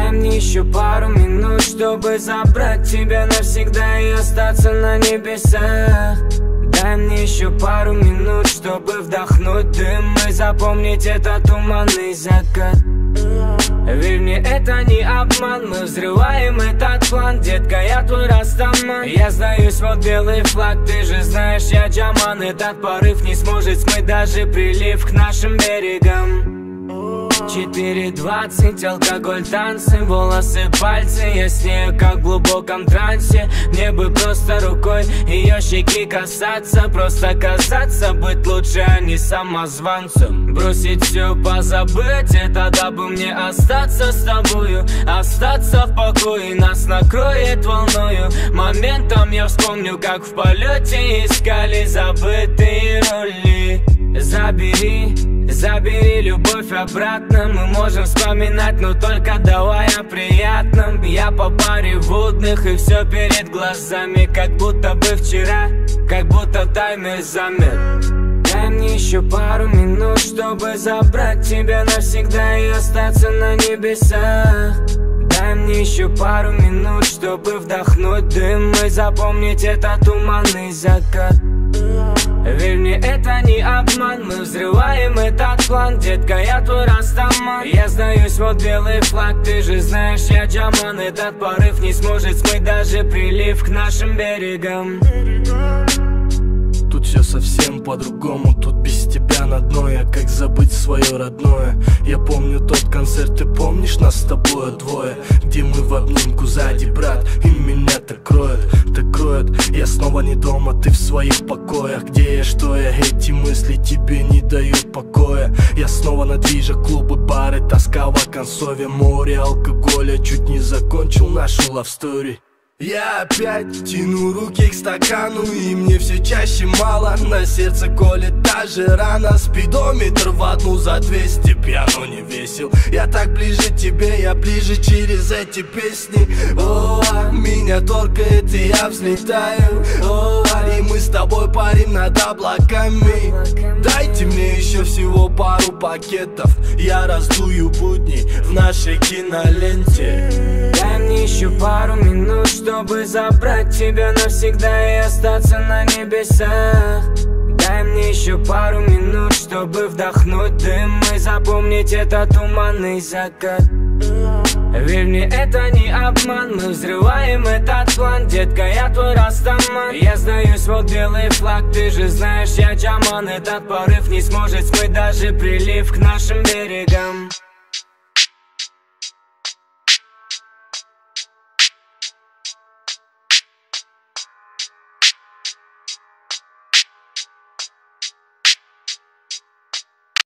Дай мне еще пару минут, чтобы забрать тебя навсегда и остаться на небесах. Дай мне еще пару минут, чтобы вдохнуть дым и запомнить этот туманный закат. Верь мне, это не обман, мы взрываем этот план. Детка, я твой растаман. Я сдаюсь, вот белый флаг, ты же знаешь, я джаман. Этот порыв не сможет смыть даже прилив к нашим берегам. 4:20, алкоголь, танцы, волосы, пальцы. Я с нею как в глубоком трансе. Мне бы просто рукой ее щеки касаться. Просто казаться, быть лучше, а не самозванцем. Бросить все, позабыть, это дабы мне остаться с тобою. Остаться в покое, нас накроет волною. Моментом я вспомню, как в полете искали забытые роли. Забери любовь обратно. Мы можем вспоминать, но только давай о приятном. Я по болливудных и все перед глазами, как будто бы вчера, как будто таймер замер. Дай мне еще пару минут, чтобы забрать тебя навсегда и остаться на небесах. Дай мне еще пару минут, чтобы вдохнуть дым и запомнить этот туманный закат. Верь мне, это не обман, мы взрываем этот план. Детка, я твой растаман. Я сдаюсь, вот белый флаг, ты же знаешь, я джаман. Этот порыв не сможет смыть даже прилив к нашим берегам. Тут все совсем по-другому, тут без тебя на дно. Я как забыть свое родное. Я помню тот концерт, ты помнишь нас с тобой двое, где мы в обнимку сзади, брат, и меня так кроет, так кроет. Я снова не дома, ты в своих покоях. Где я, что я, эти мысли тебе не дают покоя. Я снова на движе, клубы, бары, тоска в оконцове. Море алкоголя, чуть не закончил нашу love story. Я опять тяну руки к стакану, и мне все чаще мало. На сердце колет та же рана. Спидометр в одну за 200, пьяно не весел. Я так ближе к тебе, я ближе через эти песни. О, меня торкает, и я взлетаю. О, и мы с тобой парим над облаками. Дайте мне еще всего пару пакетов, я раздую будни в нашей киноленте. Дай мне еще пару минут, чтобы забрать тебя навсегда и остаться на небесах. Дай мне еще пару минут, чтобы вдохнуть дым и запомнить этот туманный закат. Верь мне, это не обман, мы взрываем этот план. Детка, я твой растаман. Я сдаюсь, вот белый флаг, ты же знаешь, я джаман. Этот порыв не сможет смыть даже прилив к нашим берегам.